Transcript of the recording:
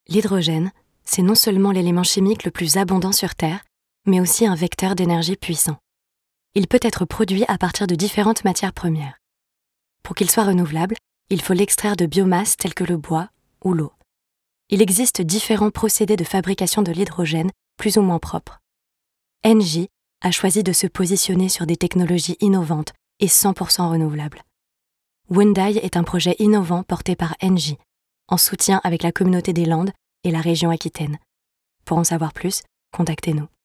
L'hydrogène, c'est non seulement l'élément chimique le plus abondant sur Terre, mais aussi un vecteur d'énergie puissant. Il peut être produit à partir de différentes matières premières. Pour qu'il soit renouvelable, il faut l'extraire de biomasse telles que le bois ou l'eau. Il existe différents procédés de fabrication de l'hydrogène plus ou moins propres. Engie a choisi de se positionner sur des technologies innovantes et 100% renouvelables. Hyundai est un projet innovant porté par Engie, en soutien avec la communauté des Landes et la région Aquitaine. Pour en savoir plus, contactez-nous.